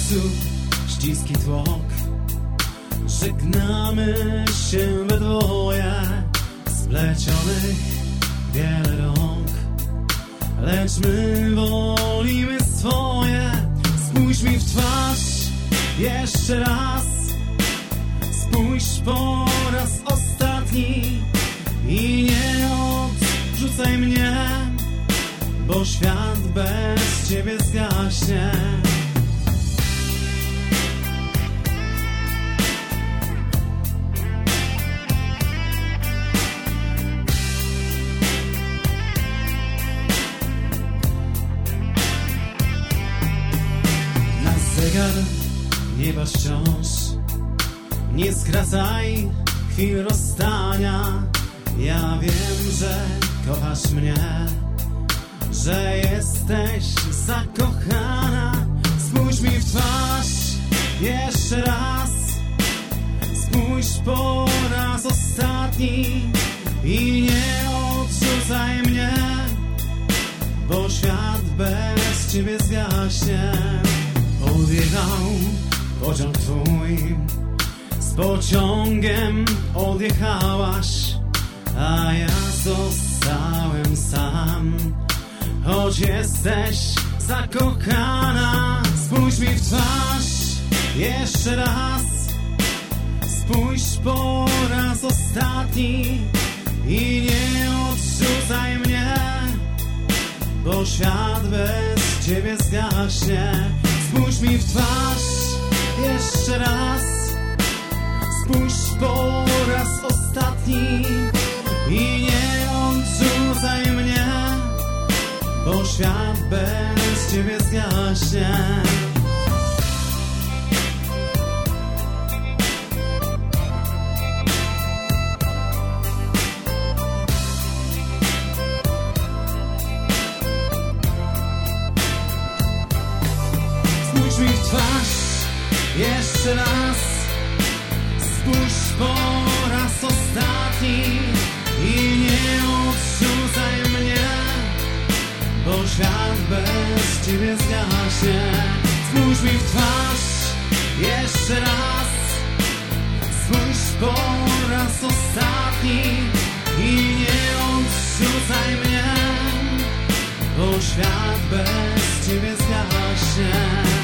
sercu ściski tłok. Żegnamy się we dwoje, splecionych wiele rąk, lecz my wolimy swoje. Spójrz mi w twarz jeszcze raz, spójrz po raz ostatni i nie odrzucaj mnie, bo świat bez ciebie zgaśnie. Na zegar nie patrz wciąż, nie skracaj chwil rozstania. Ja wiem, że kochasz mnie, że jesteś zakochana. Spójrz mi w twarz jeszcze raz, spójrz po raz ostatni i nie odrzucaj mnie, bo świat bez ciebie zgaśnie. Odjechał pociąg twój, z pociągiem odjechałaś, a ja zostałem sam. Choć jesteś zakochana, spójrz mi w twarz jeszcze raz, spójrz po raz ostatni i nie odrzucaj mnie, bo świat bez ciebie zgaśnie. Spójrz mi w twarz jeszcze raz, spójrz po raz ostatni i nie odrzucaj mnie, bo świat bez ciebie zgaśnie. Spójrz mi w twarz jeszcze raz, spójrz po raz ostatni i nie odrzucaj mnie, bo świat bez ciebie zgaśnie. Spójrz mi w twarz jeszcze raz, spójrz po raz ostatni i nie odrzucaj mnie, bo świat bez ciebie zgaśnie.